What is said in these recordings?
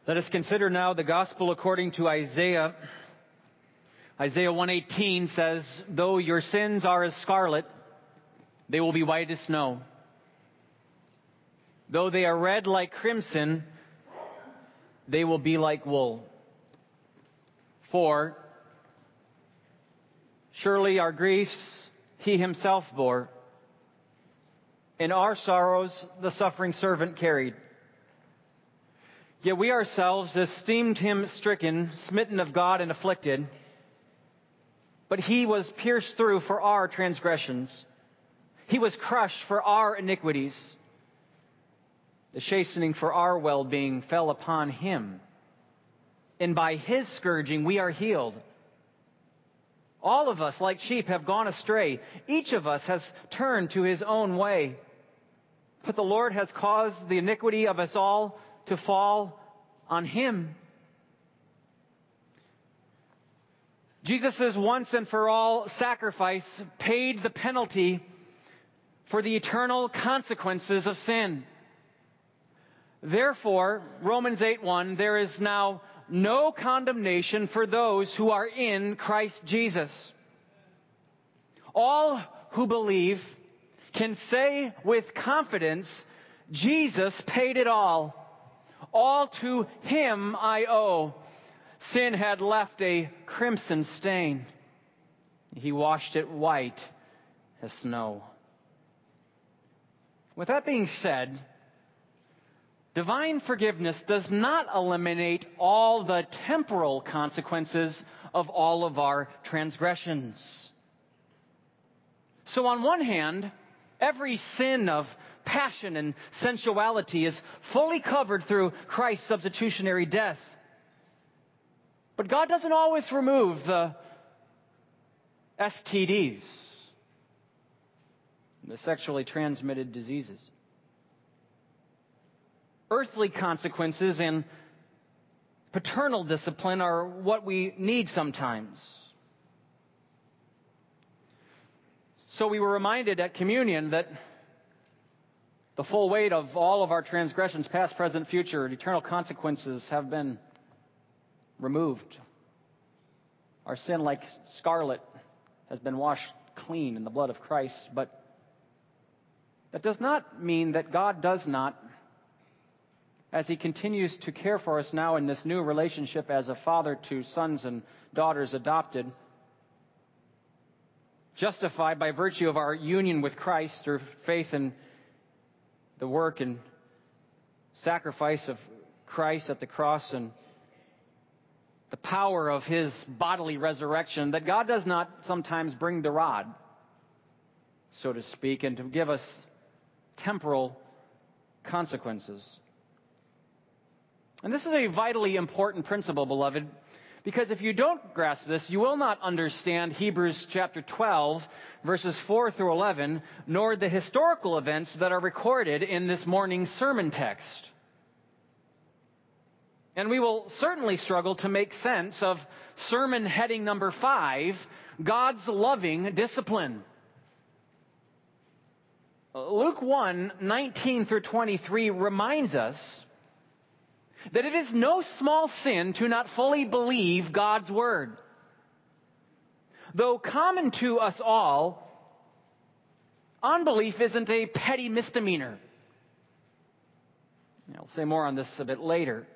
Let us consider now the gospel according to Isaiah. Isaiah 1:18 says, "Though your sins are as scarlet, they will be white as snow. Though they are red like crimson, they will be like wool. For surely our griefs he himself bore, and our sorrows the suffering servant carried. Yet we ourselves esteemed him stricken, smitten of God, and afflicted. But he was pierced through for our transgressions. He was crushed for our iniquities. The chastening for our well-being fell upon him. And by his scourging we are healed. All of us, like sheep, have gone astray. Each of us has turned to his own way. But the Lord has caused the iniquity of us all to fall on him." Jesus' once and for all sacrifice paid the penalty for the eternal consequences of sin. Therefore, Romans 8:1, there is now no condemnation for those who are in Christ Jesus. All who believe can say with confidence, Jesus paid it all. All to him I owe. Sin had left a crimson stain. He washed it white as snow. With that being said, divine forgiveness does not eliminate all the temporal consequences of all of our transgressions. So on one hand, every sin of passion and sensuality is fully covered through Christ's substitutionary death. But God doesn't always remove the STDs, the sexually transmitted diseases. Earthly consequences and paternal discipline are what we need sometimes. So we were reminded at communion that the full weight of all of our transgressions, past, present, future, and eternal consequences have been removed. Our sin, like scarlet, has been washed clean in the blood of Christ. But that does not mean that God does not, as he continues to care for us now in this new relationship as a father to sons and daughters adopted, justified by virtue of our union with Christ through faith in the work and sacrifice of Christ at the cross and the power of his bodily resurrection, that God does not sometimes bring the rod, so to speak, and to give us temporal consequences. And this is a vitally important principle, beloved, because if you don't grasp this, you will not understand Hebrews chapter 12, verses 4 through 11, nor the historical events that are recorded in this morning's sermon text. And we will certainly struggle to make sense of sermon heading number 5, God's loving discipline. Luke 1:19 through 23 reminds us that it is no small sin to not fully believe God's word. Though common to us all, unbelief isn't a petty misdemeanor. I'll say more on this a bit later.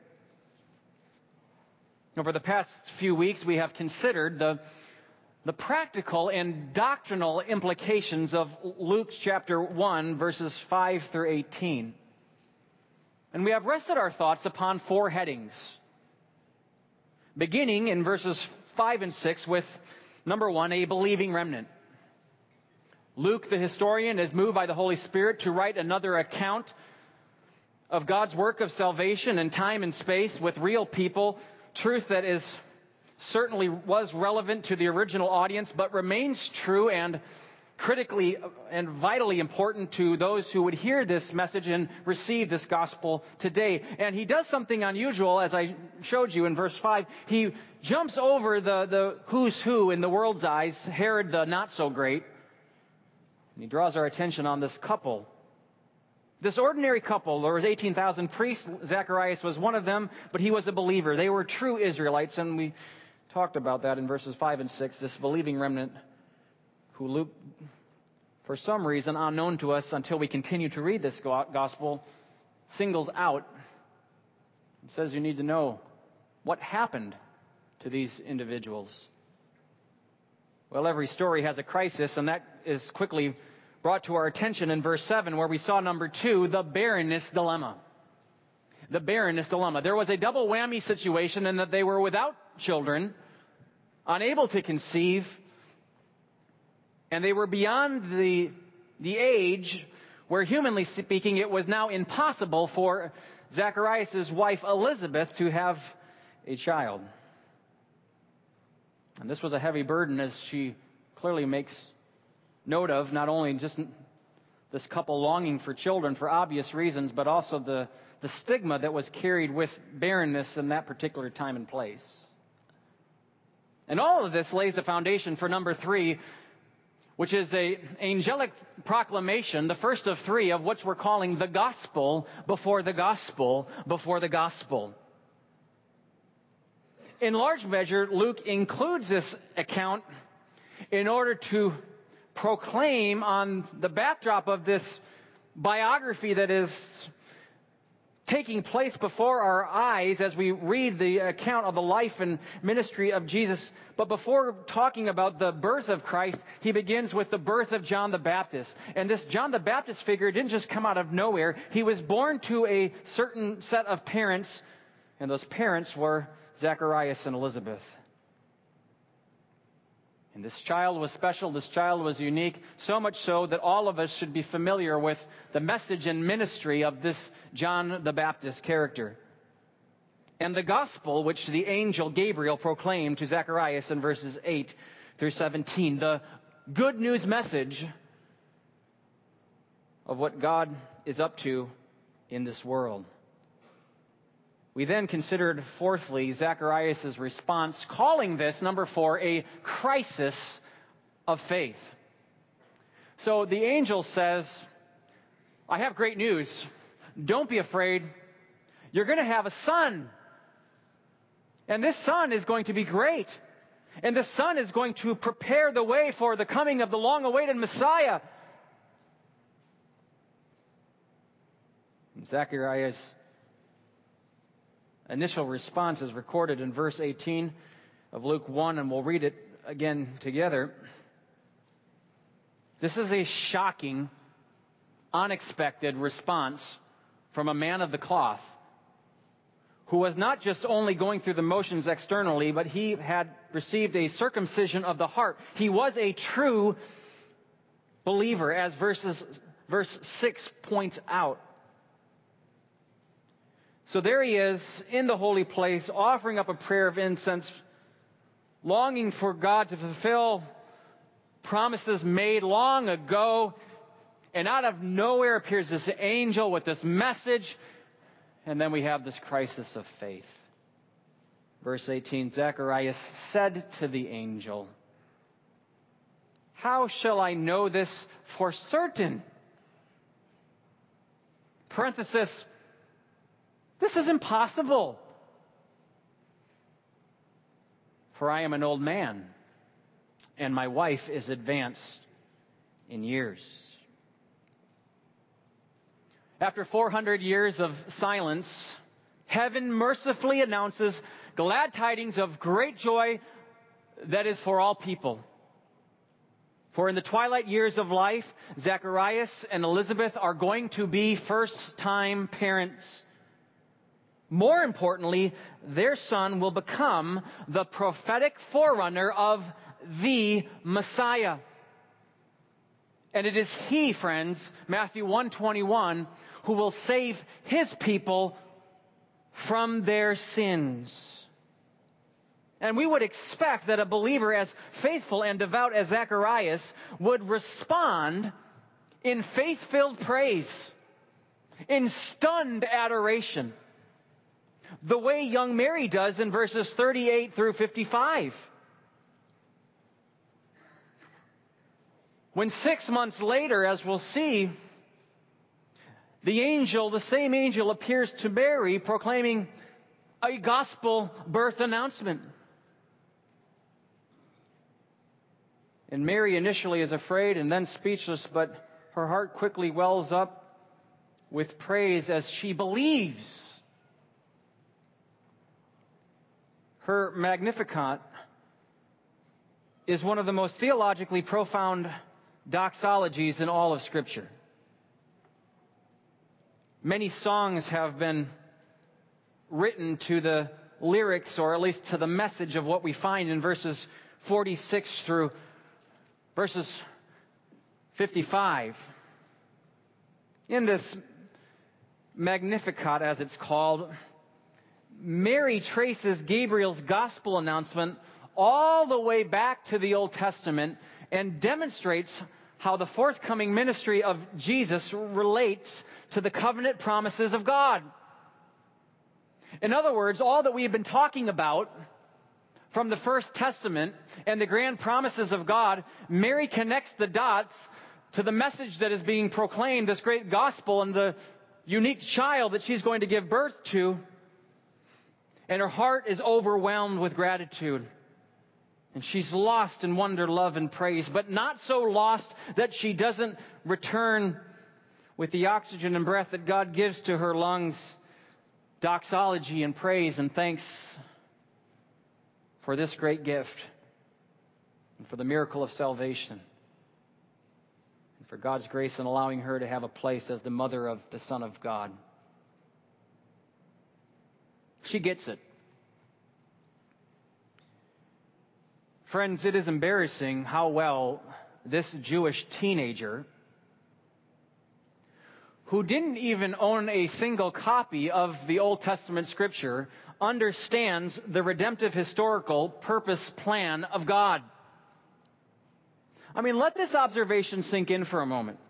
Over the past few weeks, we have considered the practical and doctrinal implications of Luke chapter 1, verses 5 through 18. And we have rested our thoughts upon 4 headings, beginning in verses 5 and 6 with, number 1, a believing remnant. Luke, the historian, is moved by the Holy Spirit to write another account of God's work of salvation in time and space with real people, truth that is certainly was relevant to the original audience, but remains true and critically and vitally important to those who would hear this message and receive this gospel today. And he does something unusual, as I showed you in verse 5. He jumps over the who's who in the world's eyes, Herod the not so great, and he draws our attention on this couple This ordinary couple, there was 18,000 priests. Zacharias was one of them, but he was a believer. They were true Israelites, and we talked about that in verses 5 and 6, this believing remnant who Luke, for some reason unknown to us until we continue to read this gospel, singles out. It says you need to know what happened to these individuals. Well, every story has a crisis, and that is quickly brought to our attention in verse 7, where we saw number 2, the barrenness dilemma. The barrenness dilemma. There was a double whammy situation in that they were without children, unable to conceive, and they were beyond the age where, humanly speaking, it was now impossible for Zacharias' wife Elizabeth to have a child. And this was a heavy burden, as she clearly makes note of, not only just this couple longing for children for obvious reasons, but also the stigma that was carried with barrenness in that particular time and place. And all of this lays the foundation for number 3, which is an angelic proclamation, the first of 3 of what we're calling the gospel before the gospel before the gospel. In large measure, Luke includes this account in order to proclaim on the backdrop of this biography that is taking place before our eyes as we read the account of the life and ministry of Jesus. But before talking about the birth of Christ, he begins with the birth of John the Baptist. And this John the Baptist figure didn't just come out of nowhere. He was born to a certain set of parents, and those parents were Zacharias and Elizabeth. And this child was special, this child was unique, so much so that all of us should be familiar with the message and ministry of this John the Baptist character. And the gospel which the angel Gabriel proclaimed to Zacharias in verses 8 through 17, the good news message of what God is up to in this world. We then considered, fourthly, Zacharias' response, calling this, number 4, a crisis of faith. So the angel says, I have great news. Don't be afraid. You're going to have a son. And this son is going to be great. And this son is going to prepare the way for the coming of the long-awaited Messiah. And Zacharias' initial response is recorded in verse 18 of Luke 1, and we'll read it again together. This is a shocking, unexpected response from a man of the cloth who was not just only going through the motions externally, but he had received a circumcision of the heart. He was a true believer, as verse 6 points out. So there he is in the holy place, offering up a prayer of incense, longing for God to fulfill promises made long ago. And out of nowhere appears this angel with this message. And then we have this crisis of faith. Verse 18, Zacharias said to the angel, how shall I know this for certain? Parenthesis, this is impossible, for I am an old man, and my wife is advanced in years. After 400 years of silence, heaven mercifully announces glad tidings of great joy that is for all people. For in the twilight years of life, Zacharias and Elizabeth are going to be first-time parents. More importantly, their son will become the prophetic forerunner of the Messiah. And it is he, friends, Matthew 1:21, who will save his people from their sins. And we would expect that a believer as faithful and devout as Zacharias would respond in faith-filled praise, in stunned adoration, the way young Mary does in verses 38 through 55. When 6 months later, as we'll see, the same angel appears to Mary proclaiming a gospel birth announcement. And Mary initially is afraid and then speechless, but her heart quickly wells up with praise as she believes. Her Magnificat is one of the most theologically profound doxologies in all of Scripture. Many songs have been written to the lyrics, or at least to the message of what we find in verses 46 through verses 55. In this Magnificat, as it's called, Mary traces Gabriel's gospel announcement all the way back to the Old Testament and demonstrates how the forthcoming ministry of Jesus relates to the covenant promises of God. In other words, all that we have been talking about from the First Testament and the grand promises of God, Mary connects the dots to the message that is being proclaimed, this great gospel, and the unique child that she's going to give birth to. And her heart is overwhelmed with gratitude. And she's lost in wonder, love, and praise, but not so lost that she doesn't return with the oxygen and breath that God gives to her lungs doxology and praise and thanks for this great gift and for the miracle of salvation and for God's grace in allowing her to have a place as the mother of the Son of God. She gets it. Friends, it is embarrassing how well this Jewish teenager, who didn't even own a single copy of the Old Testament Scripture, understands the redemptive historical purpose plan of God. I mean, let this observation sink in for a moment.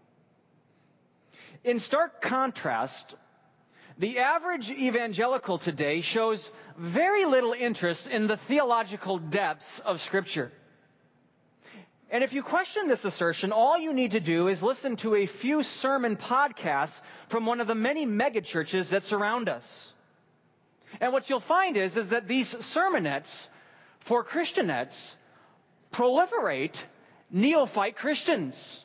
In stark contrast, the average evangelical today shows very little interest in the theological depths of Scripture. And if you question this assertion, all you need to do is listen to a few sermon podcasts from one of the many megachurches that surround us. And what you'll find is that these sermonettes for Christianettes proliferate neophyte Christians.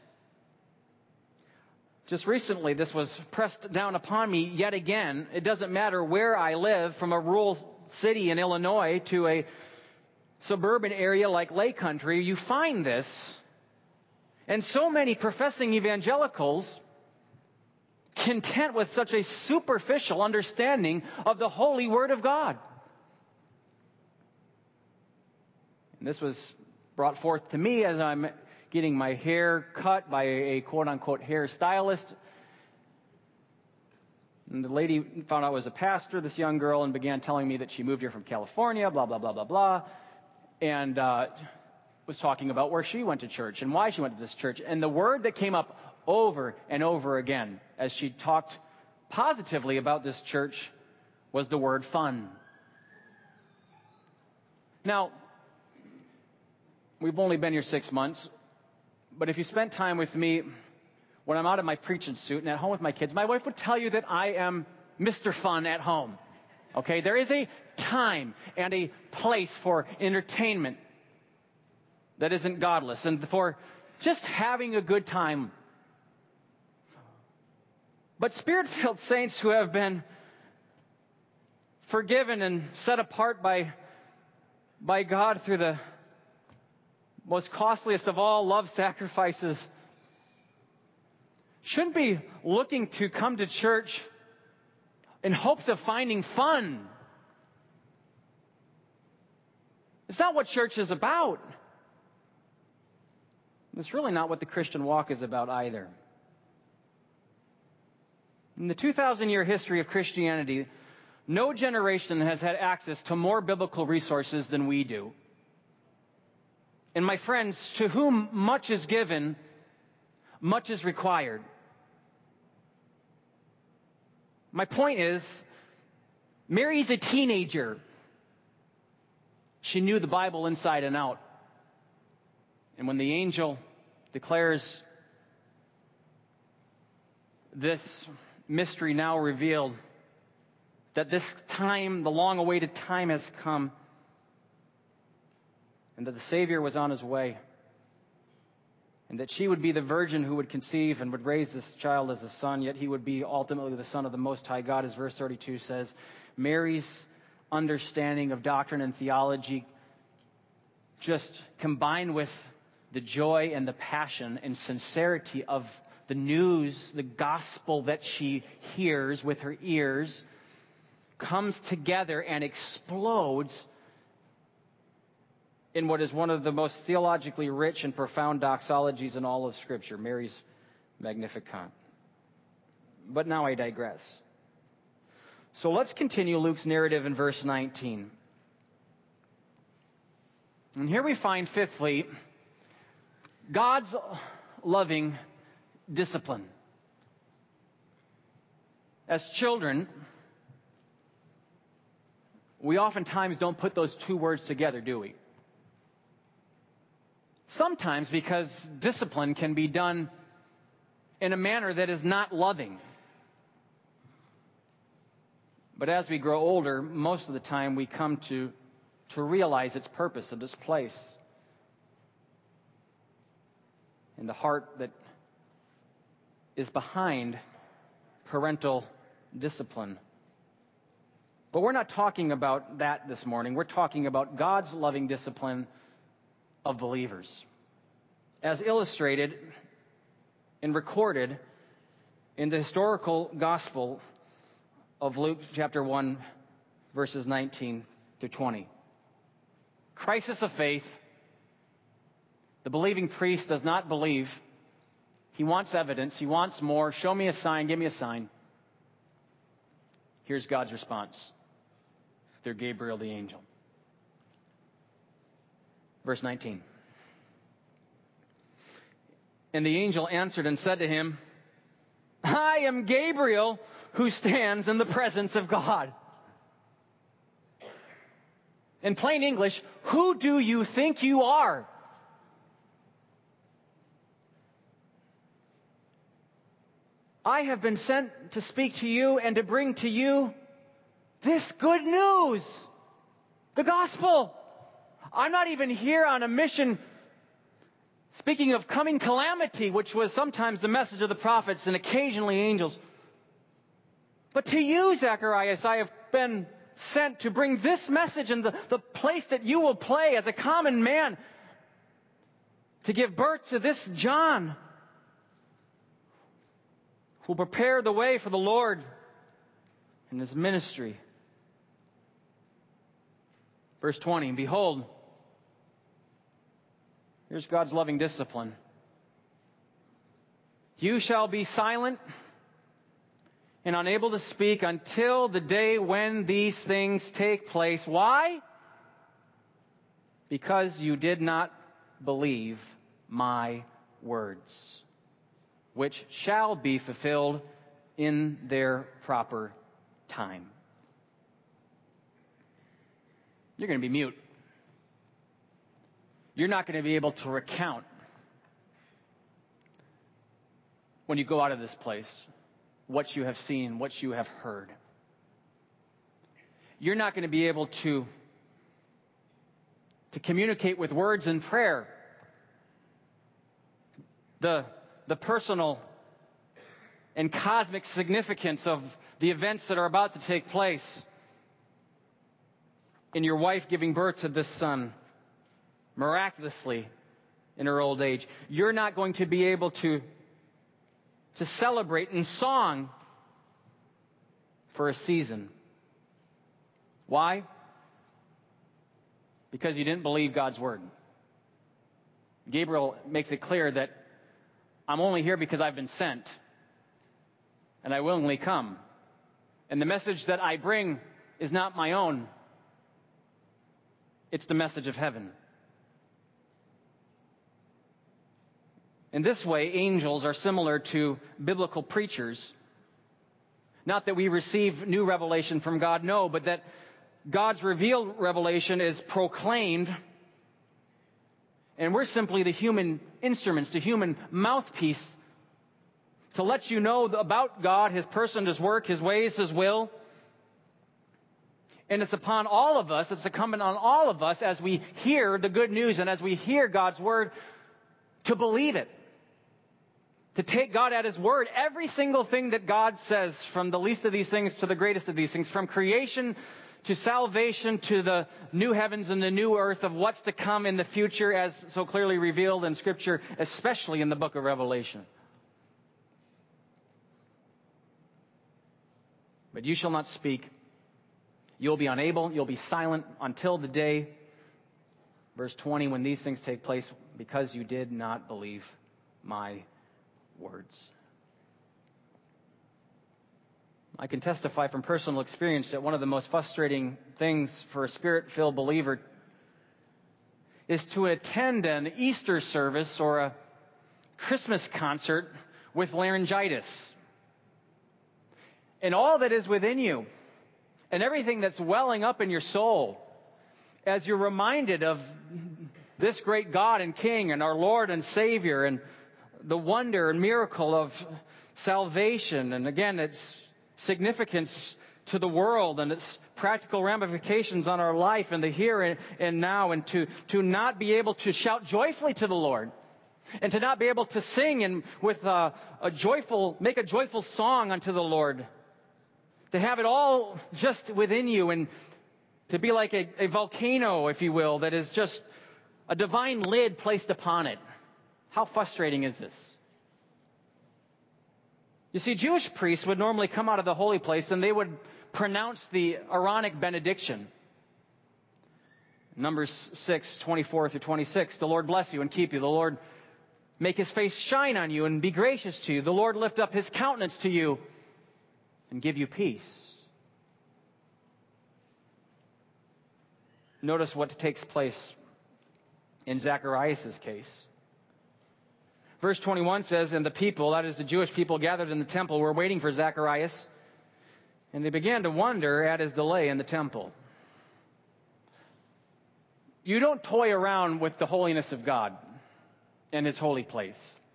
Just recently, this was pressed down upon me yet again. It doesn't matter where I live, from a rural city in Illinois to a suburban area like Lake Country, you find this. And so many professing evangelicals, content with such a superficial understanding of the holy Word of God. And this was brought forth to me as I'm getting my hair cut by a quote-unquote hair stylist. And the lady found out I was a pastor, this young girl, and began telling me that she moved here from California, blah, blah, blah, blah, blah. And was talking about where she went to church and why she went to this church. And the word that came up over and over again as she talked positively about this church was the word fun. Now, we've only been here 6 months, but if you spent time with me when I'm out of my preaching suit and at home with my kids, my wife would tell you that I am Mr. Fun at home. Okay, there is a time and a place for entertainment that isn't godless and for just having a good time. But Spirit-filled saints who have been forgiven and set apart by God through the most costliest of all love sacrifices shouldn't be looking to come to church in hopes of finding fun. It's not what church is about. It's really not what the Christian walk is about either. In the 2,000-year history of Christianity, no generation has had access to more biblical resources than we do. And my friends, to whom much is given, much is required. My point is, Mary's a teenager. She knew the Bible inside and out. And when the angel declares this mystery now revealed, that this time, the long-awaited time has come, and that the Savior was on his way, and that she would be the virgin who would conceive and would raise this child as a son, yet he would be ultimately the Son of the Most High God, as verse 32 says. Mary's understanding of doctrine and theology, just combined with the joy and the passion and sincerity of the news, the gospel that she hears with her ears, comes together and explodes in what is one of the most theologically rich and profound doxologies in all of Scripture, Mary's Magnificat. But now I digress. So let's continue Luke's narrative in verse 19. And here we find, fifthly, God's loving discipline. As children, we oftentimes don't put those two words together, do we? Sometimes because discipline can be done in a manner that is not loving. But as we grow older, most of the time we come to realize its purpose and its place in the heart that is behind parental discipline. But we're not talking about that this morning. We're talking about God's loving discipline of believers, as illustrated and recorded in the historical gospel of Luke chapter 1, verses 19 through 20. Crisis of faith. The believing priest does not believe. He wants evidence. He wants more. Show me a sign. Give me a sign. Here's God's response through Gabriel the angel. Verse 19. And the angel answered and said to him, I am Gabriel who stands in the presence of God. In plain English, who do you think you are? I have been sent to speak to you and to bring to you this good news, the gospel. I'm not even here on a mission, speaking of coming calamity, which was sometimes the message of the prophets and occasionally angels. But to you, Zacharias, I have been sent to bring this message and the place that you will play as a common man, to give birth to this John, who will prepare the way for the Lord in his ministry. Verse 20, behold, here's God's loving discipline. You shall be silent and unable to speak until the day when these things take place. Why? Because you did not believe my words, which shall be fulfilled in their proper time. You're going to be mute. You're not going to be able to recount when you go out of this place what you have seen, what you have heard. You're not going to be able to communicate with words and prayer the personal and cosmic significance of the events that are about to take place in your wife giving birth to this son miraculously in her old age. You're not going to be able to celebrate in song for a season. Why? Because you didn't believe God's word. Gabriel makes it clear that I'm only here because I've been sent, and I willingly come. And the message that I bring is not my own. It's the message of heaven. In this way, angels are similar to biblical preachers. Not that we receive new revelation from God, no, but that God's revealed revelation is proclaimed, and we're simply the human instruments, the human mouthpiece to let you know about God, His person, His work, His ways, His will. And it's upon all of us, it's incumbent on all of us as we hear the good news and as we hear God's Word to believe it. To take God at His word. Every single thing that God says, from the least of these things to the greatest of these things, from creation to salvation to the new heavens and the new earth of what's to come in the future as so clearly revealed in Scripture, especially in the book of Revelation. But you shall not speak. You'll be unable, you'll be silent until the day, verse 20, when these things take place, because you did not believe my words. I can testify from personal experience that one of the most frustrating things for a Spirit-filled believer is to attend an Easter service or a Christmas concert with laryngitis. And all that is within you, and everything that's welling up in your soul, as you're reminded of this great God and King and our Lord and Savior and the wonder and miracle of salvation, and again, its significance to the world and its practical ramifications on our life and the here and now, and to not be able to shout joyfully to the Lord, and to not be able to sing and with make a joyful song unto the Lord, to have it all just within you, and to be like a volcano, if you will, that is just a divine lid placed upon it. How frustrating is this? You see, Jewish priests would normally come out of the holy place and they would pronounce the Aaronic benediction. Numbers 6:24 through 26. The Lord bless you and keep you. The Lord make His face shine on you and be gracious to you. The Lord lift up His countenance to you and give you peace. Notice what takes place in Zacharias' case. Verse 21 says, and the people, that is the Jewish people gathered in the temple, were waiting for Zacharias, and they began to wonder at his delay in the temple. You don't toy around with the holiness of God and His holy place.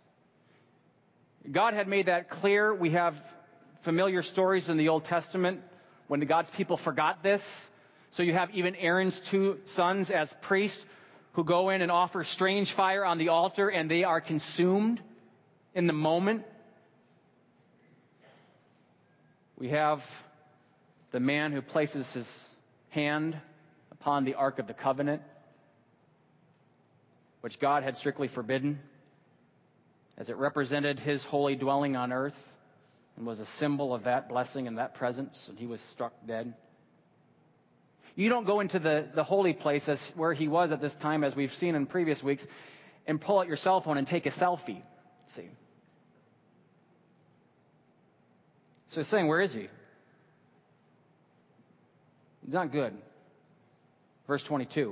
God had made that clear. We have familiar stories in the Old Testament when God's people forgot this. So you have even Aaron's two sons as priests who go in and offer strange fire on the altar, and they are consumed in the moment. We have the man who places his hand upon the Ark of the Covenant, which God had strictly forbidden, as it represented His holy dwelling on earth and was a symbol of that blessing and that presence, and he was struck dead. You don't go into the holy place as where he was at this time, as we've seen in previous weeks, and pull out your cell phone and take a selfie. See? So he's saying, where is he? He's not good. Verse 22.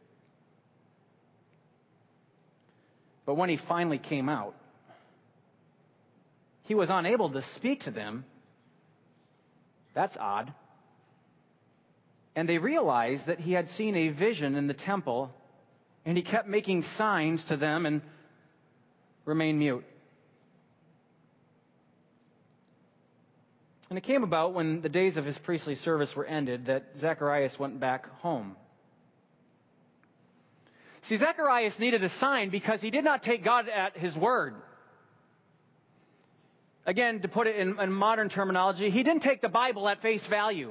But when he finally came out, he was unable to speak to them. That's odd. And they realized that he had seen a vision in the temple, and he kept making signs to them and remained mute. And it came about when the days of his priestly service were ended that Zacharias went back home. See, Zacharias needed a sign because he did not take God at His word. Again, to put it in modern terminology, he didn't take the Bible at face value.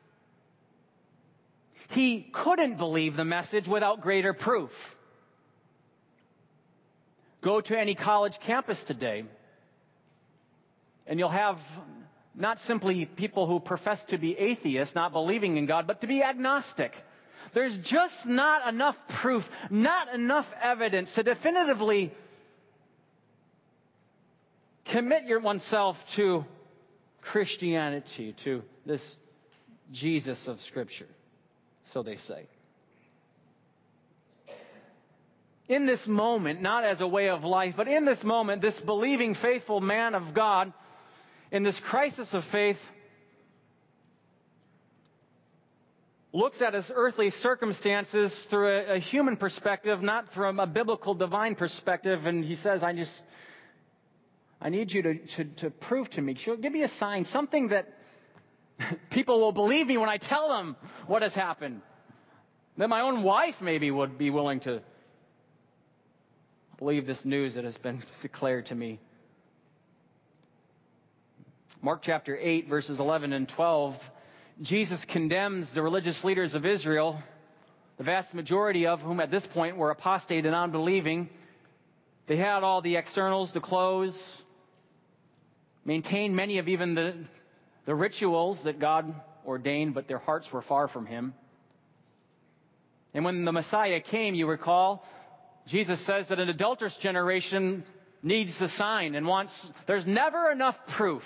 He couldn't believe the message without greater proof. Go to any college campus today, and you'll have not simply people who profess to be atheists, not believing in God, but to be agnostic. There's just not enough proof, not enough evidence to definitively commit oneself to Christianity, to this Jesus of Scripture. So they say. In this moment, not as a way of life, but in this moment, this believing, faithful man of God, in this crisis of faith, looks at his earthly circumstances through a human perspective, not from a biblical divine perspective, and he says, I need you to prove to me. Give me a sign, something that people will believe me when I tell them what has happened. That my own wife maybe would be willing to believe this news that has been declared to me. Mark chapter 8, verses 11 and 12, Jesus condemns the religious leaders of Israel, the vast majority of whom at this point were apostate and unbelieving. They had all the externals, the clothes, maintained many of even the rituals that God ordained, but their hearts were far from Him. And when the Messiah came, you recall, Jesus says that an adulterous generation needs a sign and there's never enough proof.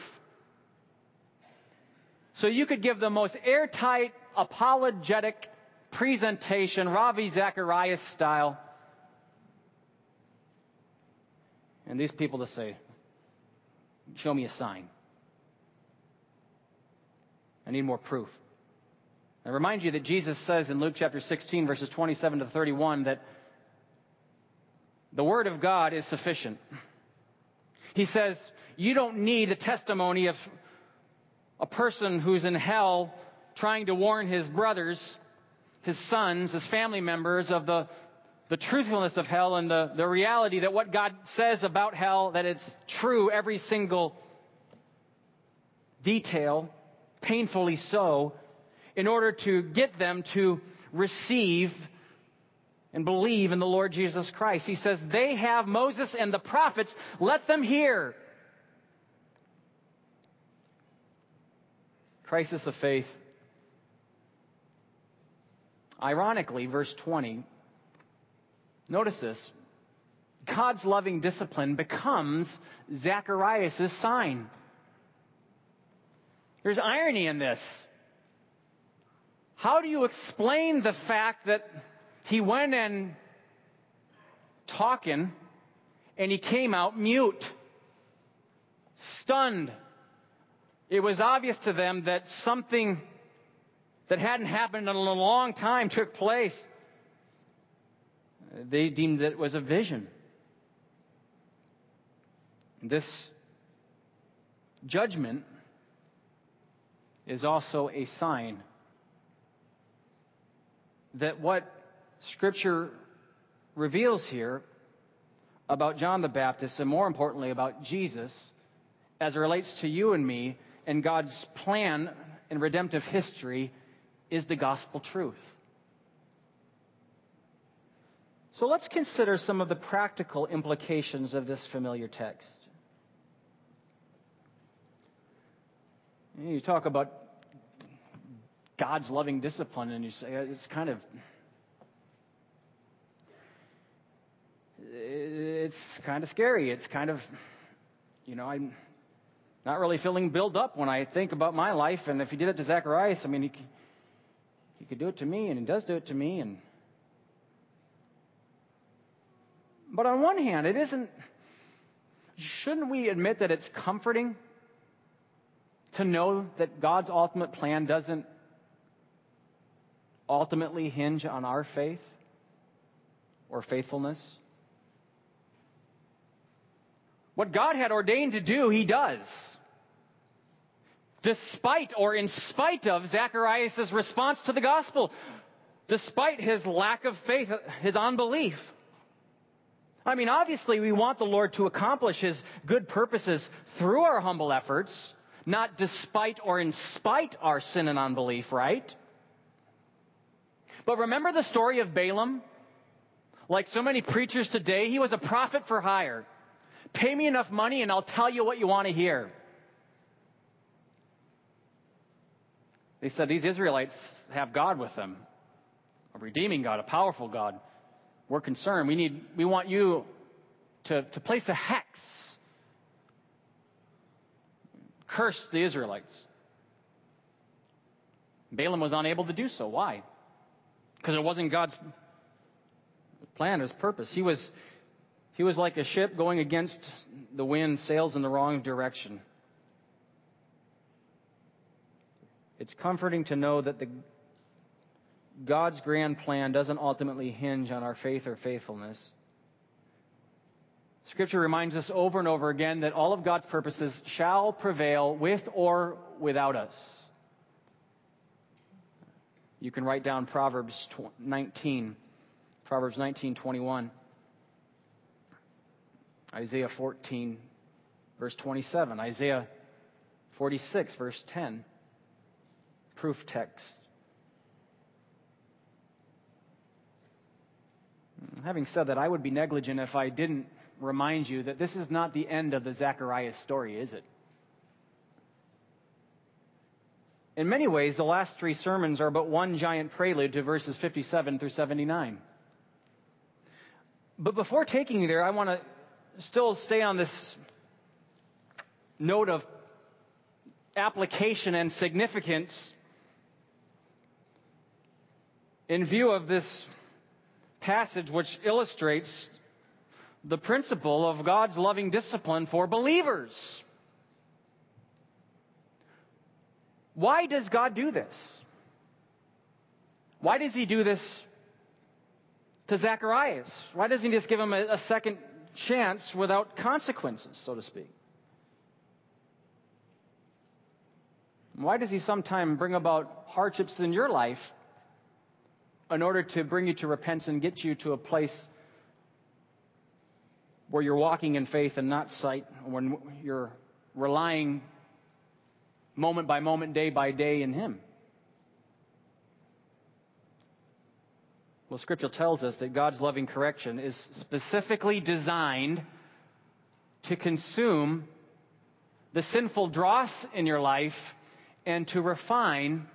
So you could give the most airtight, apologetic presentation, Ravi Zacharias style. And these people to say, show me a sign. I need more proof. I remind you that Jesus says in Luke chapter 16, verses 27 to 31, that the Word of God is sufficient. He says, you don't need a testimony of a person who's in hell trying to warn his brothers, his sons, his family members of the truthfulness of hell and the reality that what God says about hell, that it's true, every single detail, painfully so, in order to get them to receive and believe in the Lord Jesus Christ. He says, they have Moses and the prophets, let them hear. Crisis of faith. Ironically, verse 20, notice this. God's loving discipline becomes Zacharias' sign. There's irony in this. How do you explain the fact that he went and talking and he came out mute, stunned? It was obvious to them that something that hadn't happened in a long time took place. They deemed it was a vision. This judgment is also a sign that what Scripture reveals here about John the Baptist, and more importantly about Jesus, as it relates to you and me, and God's plan in redemptive history, is the gospel truth. So let's consider some of the practical implications of this familiar text. You talk about God's loving discipline, and you say it's kind of scary. It's kind of, I'm not really feeling built up when I think about my life. And if he did it to Zacharias, I mean, he could do it to me, and he does do it to me. But on one hand, shouldn't we admit that it's comforting to know that God's ultimate plan doesn't ultimately hinge on our faith or faithfulness? What God had ordained to do, He does. Despite or in spite of Zacharias' response to the gospel, despite his lack of faith, his unbelief. I mean, obviously we want the Lord to accomplish His good purposes through our humble efforts, not despite or in spite our sin and unbelief, right? But remember the story of Balaam? Like so many preachers today, he was a prophet for hire. Pay me enough money and I'll tell you what you want to hear. They said, these Israelites have God with them. A redeeming God, a powerful God. We're concerned. We want you to place a hex. Curse the Israelites. Balaam was unable to do so. Why? Because it wasn't God's plan, His purpose. He was like a ship going against the wind, sails in the wrong direction. It's comforting to know that God's grand plan doesn't ultimately hinge on our faith or faithfulness. Scripture reminds us over and over again that all of God's purposes shall prevail with or without us. You can write down Proverbs 19:21. Isaiah 14, verse 27. Isaiah 46, verse 10. Proof text. Having said that, I would be negligent if I didn't remind you that this is not the end of the Zacharias story, is it? In many ways, the last three sermons are but one giant prelude to verses 57 through 79. But before taking you there, I want to still stay on this note of application and significance in view of this passage, which illustrates the principle of God's loving discipline for believers. Why does God do this? Why does he do this to Zacharias? Why doesn't he just give him a second chance without consequences, so to speak? Why does he sometimes bring about hardships in your life in order to bring you to repentance and get you to a place where you're walking in faith and not sight, when you're relying moment by moment, day by day in him? Well, Scripture tells us that God's loving correction is specifically designed to consume the sinful dross in your life and to refine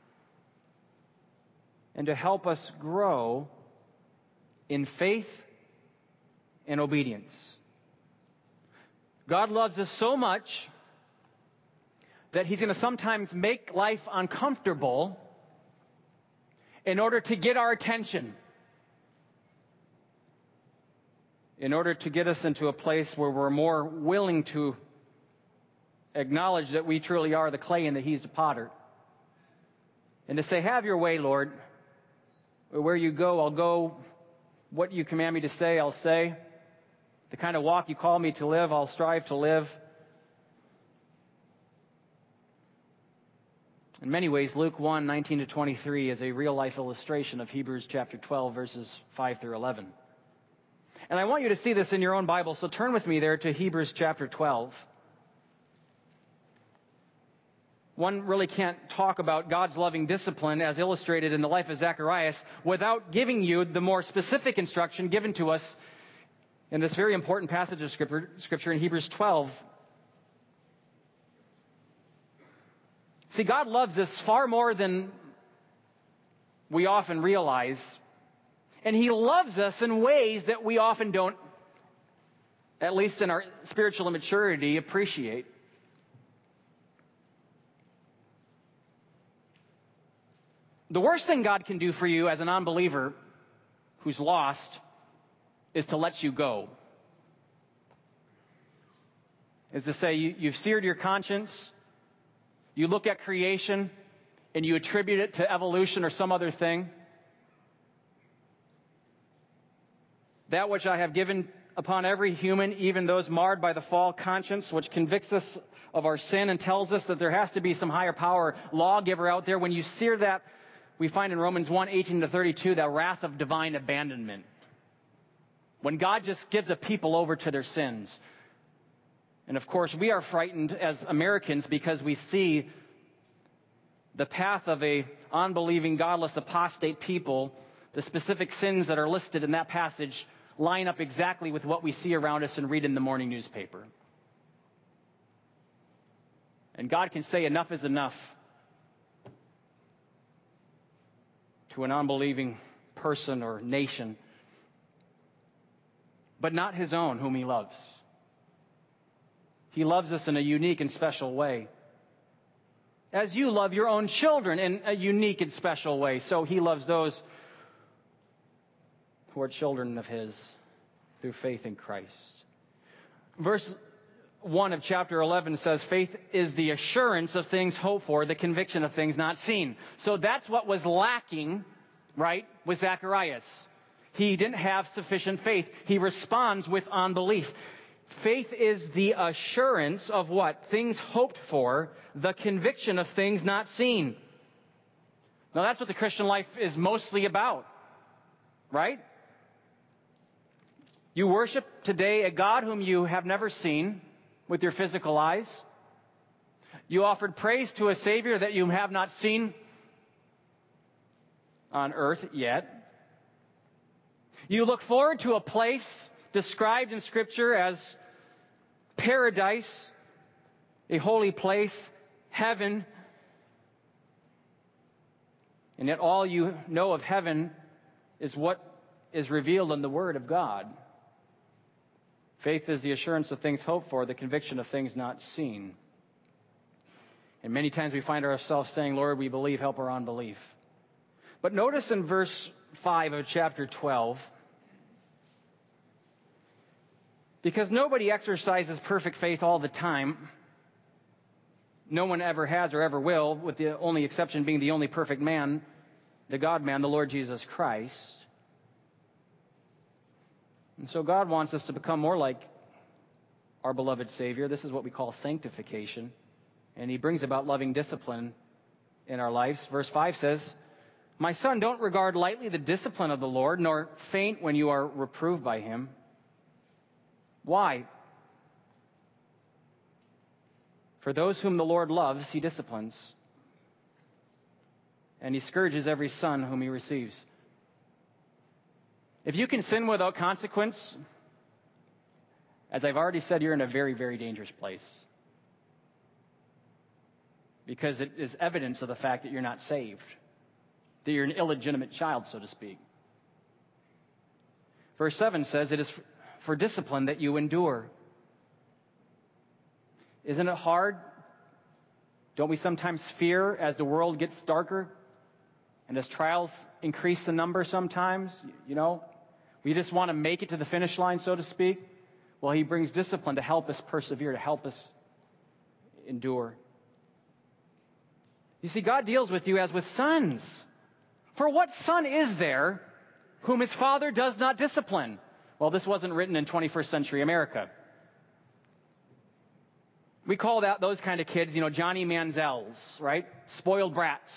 and to help us grow in faith and obedience. God loves us so much that he's going to sometimes make life uncomfortable in order to get our attention, in order to get us into a place where we're more willing to acknowledge that we truly are the clay and that he's the potter, and to say, have your way, Lord. Where you go, I'll go. What you command me to say, I'll say. The kind of walk you call me to live, I'll strive to live. In many ways, Luke 1:19-23 is a real-life illustration of Hebrews chapter 12, verses 5 through 11. And I want you to see this in your own Bible, so turn with me there to Hebrews chapter 12. One really can't talk about God's loving discipline as illustrated in the life of Zacharias without giving you the more specific instruction given to us in this very important passage of Scripture in Hebrews 12. See, God loves us far more than we often realize. And he loves us in ways that we often don't, at least in our spiritual immaturity, appreciate. The worst thing God can do for you as an unbeliever who's lost is to let you go. Is to say, you've seared your conscience, you look at creation, and you attribute it to evolution or some other thing. That which I have given upon every human, even those marred by the fall conscience, which convicts us of our sin and tells us that there has to be some higher power lawgiver out there. When you sear that, we find in Romans 1:18-32, that wrath of divine abandonment. When God just gives a people over to their sins. And of course, we are frightened as Americans because we see the path of a unbelieving, godless, apostate people. The specific sins that are listed in that passage line up exactly with what we see around us and read in the morning newspaper. And God can say enough is enough to an unbelieving person or nation, but not his own whom he loves. He loves us in a unique and special way. As you love your own children in a unique and special way, so he loves those who are children of his through faith in Christ. Verse 1 of chapter 11 says, faith is the assurance of things hoped for, the conviction of things not seen. So that's what was lacking, right, with Zacharias. he didn't have sufficient faith. He responds with unbelief. Faith is the assurance of what? Things hoped for, the conviction of things not seen. Now that's what the Christian life is mostly about, right? You worship today a God whom you have never seen with your physical eyes. You offered praise to a Savior that you have not seen on earth yet. You look forward to a place described in Scripture as paradise, a holy place, heaven. And yet all you know of heaven is what is revealed in the Word of God. Faith is the assurance of things hoped for, the conviction of things not seen. And many times we find ourselves saying, Lord, we believe, help our unbelief. But notice in verse 5 of chapter 12, because nobody exercises perfect faith all the time. No one ever has or ever will, with the only exception being the only perfect man, the God-man, the Lord Jesus Christ. And so God wants us to become more like our beloved Savior. This is what we call sanctification. And He brings about loving discipline in our lives. Verse 5 says, My son, don't regard lightly the discipline of the Lord, nor faint when you are reproved by Him. Why? For those whom the Lord loves, He disciplines. And He scourges every son whom He receives. If you can sin without consequence, as I've already said, you're in a very, very dangerous place. Because it is evidence of the fact that you're not saved. That you're an illegitimate child, so to speak. Verse 7 says, It is for discipline that you endure. Isn't it hard? Don't we sometimes fear as the world gets darker? And as trials increase in number sometimes, we just want to make it to the finish line, so to speak. Well, He brings discipline to help us persevere, to help us endure. You see, God deals with you as with sons. For what son is there whom his father does not discipline? Well, this wasn't written in 21st century America. We call those kind of kids, Johnny Manziels, right? Spoiled brats.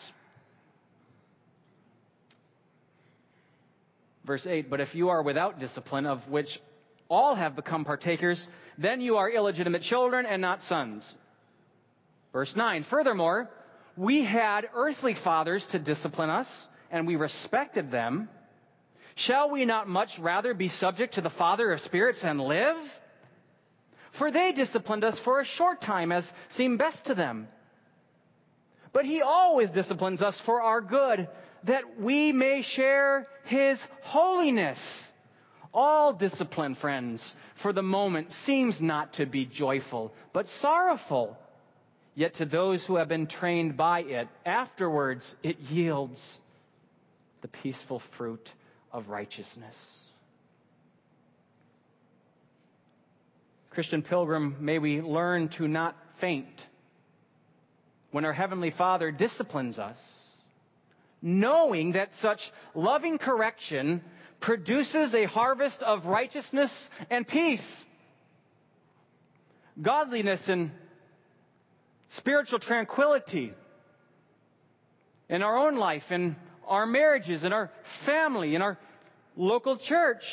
Verse 8, But if you are without discipline, of which all have become partakers, then you are illegitimate children and not sons. Verse 9, Furthermore, we had earthly fathers to discipline us, and we respected them. Shall we not much rather be subject to the Father of spirits and live? For they disciplined us for a short time as seemed best to them. But He always disciplines us for our good, that we may share His holiness. All discipline, friends, for the moment seems not to be joyful, but sorrowful. Yet to those who have been trained by it, afterwards it yields the peaceful fruit of righteousness. Christian pilgrim, may we learn to not faint when our Heavenly Father disciplines us, knowing that such loving correction produces a harvest of righteousness and peace, godliness and spiritual tranquility in our own life, in our marriages, in our family, in our local church.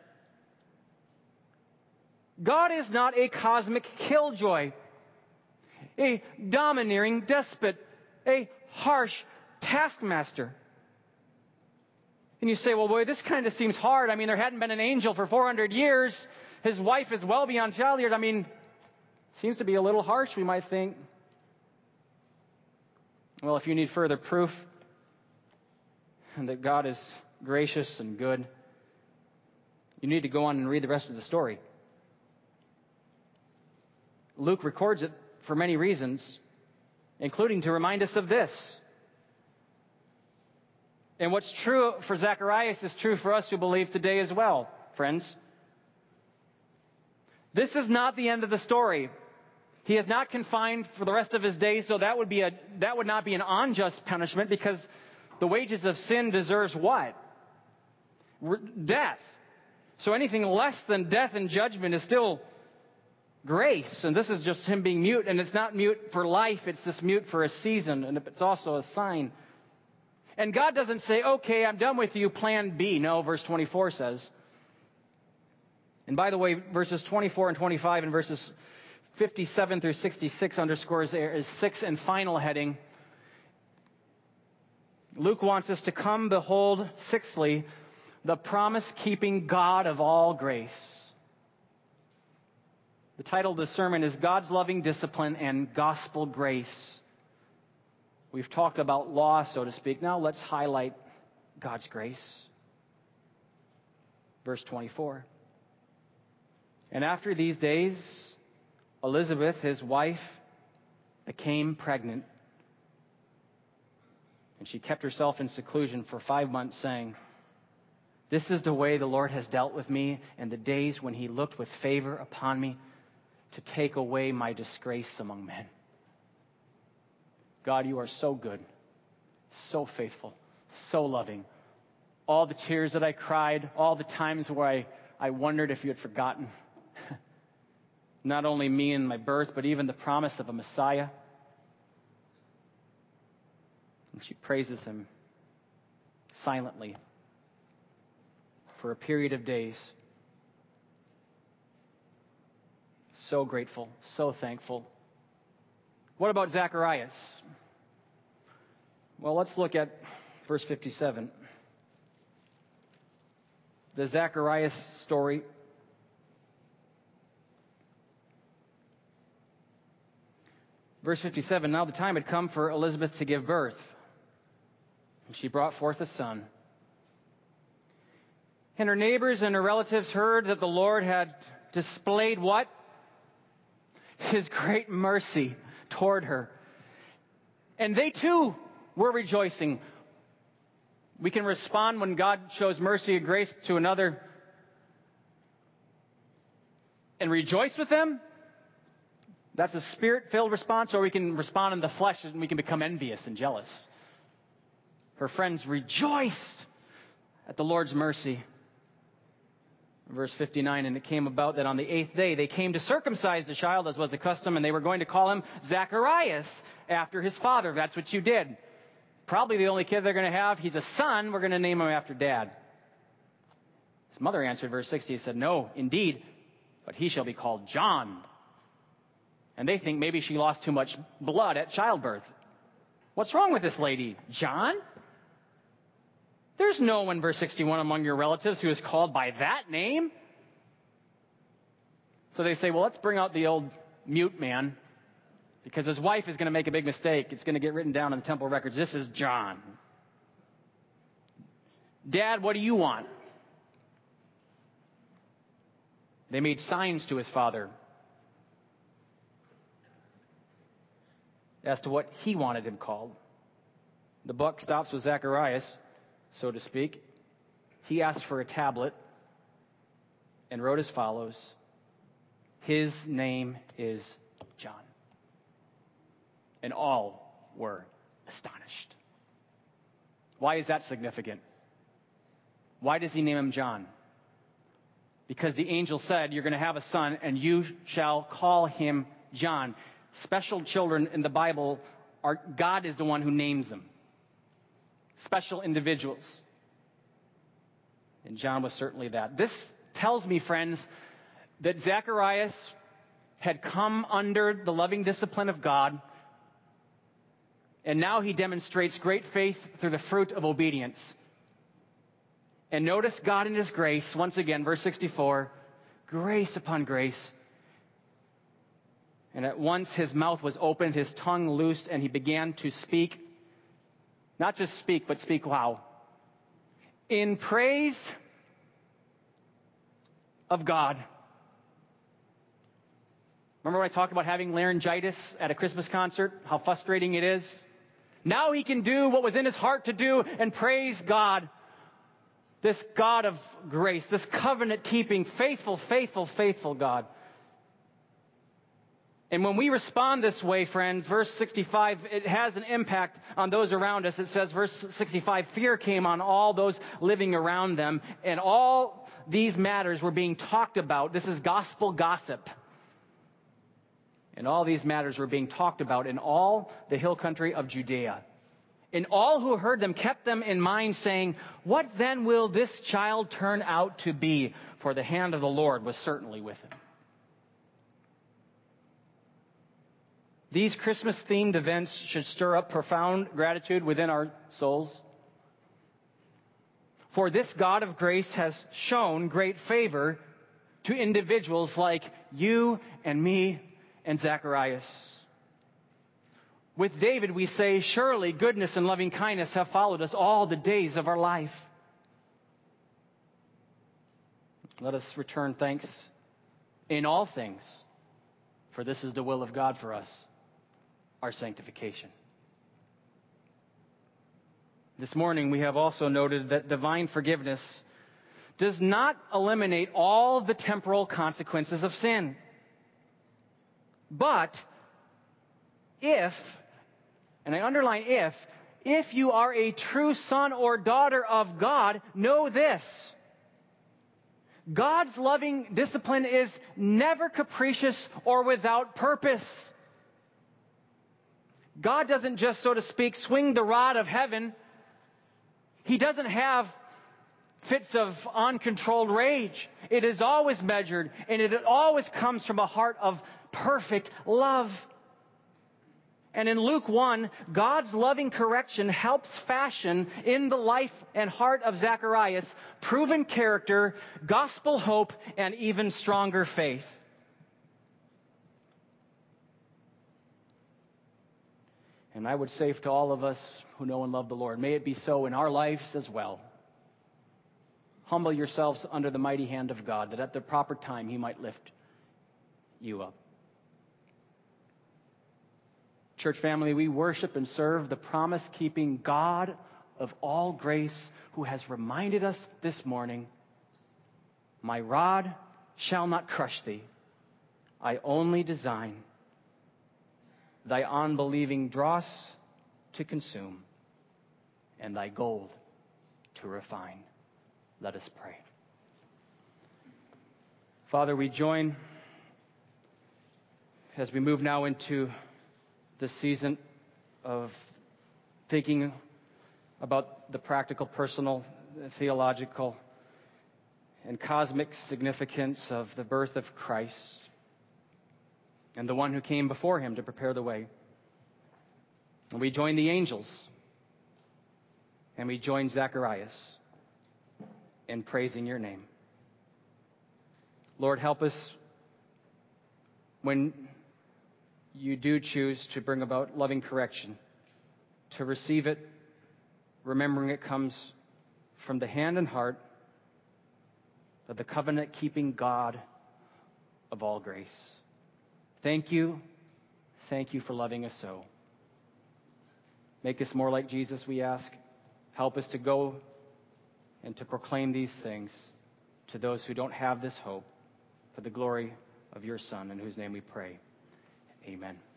God is not a cosmic killjoy, a domineering despot, a harsh taskmaster. And you say, well, boy, this kind of seems hard. There hadn't been an angel for 400 years. His wife is well beyond child years. Seems to be a little harsh, we might think. Well, if you need further proof that God is gracious and good, you need to go on and read the rest of the story. Luke records it for many reasons, including to remind us of this. And what's true for Zacharias is true for us who believe today as well, friends. This is not the end of the story. He is not confined for the rest of his days, so that would not be an unjust punishment, because the wages of sin deserves what? death. So anything less than death and judgment is still grace. And this is just him being mute. And it's not mute for life. It's just mute for a season. And it's also a sign. And God doesn't say, okay, I'm done with you, plan B. No, verse 24 says. And by the way, verses 24 and 25 and verses 57 through 66 underscores there is sixth and final heading. Luke wants us to come behold, sixthly, the promise-keeping God of all grace. The title of the sermon is God's Loving Discipline and Gospel Grace. We've talked about law, so to speak. Now let's highlight God's grace. Verse 24. And after these days, Elizabeth, his wife, became pregnant. And she kept herself in seclusion for 5 months, saying, this is the way the Lord has dealt with me in the days when he looked with favor upon me to take away my disgrace among men. God, you are so good, so faithful, so loving. All the tears that I cried, all the times where I wondered if you had forgotten. Not only me and my birth, but even the promise of a Messiah. And she praises him silently for a period of days. So grateful, so thankful. What about Zacharias? Well, let's look at verse 57. The Zacharias story. Verse 57, now the time had come for Elizabeth to give birth. And she brought forth a son. And her neighbors and her relatives heard that the Lord had displayed what? His great mercy toward her. And they too were rejoicing. We can respond when God shows mercy and grace to another and rejoice with them. That's a spirit-filled response, or we can respond in the flesh and we can become envious and jealous. Her friends rejoiced at the Lord's mercy. Verse 59, and it came about that on the 8th day they came to circumcise the child, as was the custom, and they were going to call him Zacharias after his father. That's what you did. Probably the only kid they're going to have. He's a son. We're going to name him after dad. His mother answered, verse 60, he said, no, indeed, but he shall be called John. And they think maybe she lost too much blood at childbirth. What's wrong with this lady? John? There's no one, verse 61, among your relatives who is called by that name. So they say, well, let's bring out the old mute man, because his wife is going to make a big mistake. It's going to get written down in the temple records. This is John. Dad, what do you want? They made signs to his father as to what he wanted him called. The buck stops with Zacharias, so to speak. He asked for a tablet and wrote as follows: his name is John. And all were astonished. Why is that significant? Why does he name him John? Because the angel said, you're going to have a son and you shall call him John. Special children in the Bible, God is the one who names them. Special individuals. And John was certainly that. This tells me, friends, that Zacharias had come under the loving discipline of God, and now he demonstrates great faith through the fruit of obedience. And notice God in his grace, once again, verse 64, grace upon grace. And at once his mouth was opened, his tongue loosed, and he began to speak. Not just speak, but speak, wow. In praise of God. Remember when I talked about having laryngitis at a Christmas concert? How frustrating it is? Now he can do what was in his heart to do and praise God. This God of grace, this covenant-keeping, faithful, faithful, faithful God. And when we respond this way, friends, verse 65, it has an impact on those around us. It says, verse 65, fear came on all those living around them, and all these matters were being talked about. This is gospel gossip. And all these matters were being talked about in all the hill country of Judea. And all who heard them kept them in mind, saying, what then will this child turn out to be? For the hand of the Lord was certainly with him. These Christmas-themed events should stir up profound gratitude within our souls. For this God of grace has shown great favor to individuals like you and me and Zacharias. With David, we say, surely goodness and loving kindness have followed us all the days of our life. Let us return thanks in all things, for this is the will of God for us, our sanctification. This morning, we have also noted that divine forgiveness does not eliminate all the temporal consequences of sin. But if, and I underline if you are a true son or daughter of God, know this. God's loving discipline is never capricious or without purpose. God doesn't just, so to speak, swing the rod of heaven. He doesn't have fits of uncontrolled rage. It is always measured, and it always comes from a heart of perfect love. And in Luke 1, God's loving correction helps fashion in the life and heart of Zacharias proven character, gospel hope, and even stronger faith. And I would say to all of us who know and love the Lord, may it be so in our lives as well. Humble yourselves under the mighty hand of God, that at the proper time He might lift you up. Church family, we worship and serve the promise-keeping God of all grace, who has reminded us this morning, my rod shall not crush thee. I only design thy unbelieving dross to consume, and thy gold to refine. Let us pray. Father, we join as we move now into the season of thinking about the practical, personal, theological, and cosmic significance of the birth of Christ and the one who came before him to prepare the way. And we join the angels, and we join Zacharias in praising your name. Lord, help us when you do choose to bring about loving correction, to receive it, remembering it comes from the hand and heart of the covenant-keeping God of all grace. Thank you for loving us so. Make us more like Jesus, we ask. Help us to go and to proclaim these things to those who don't have this hope, for the glory of your Son, in whose name we pray. Amen.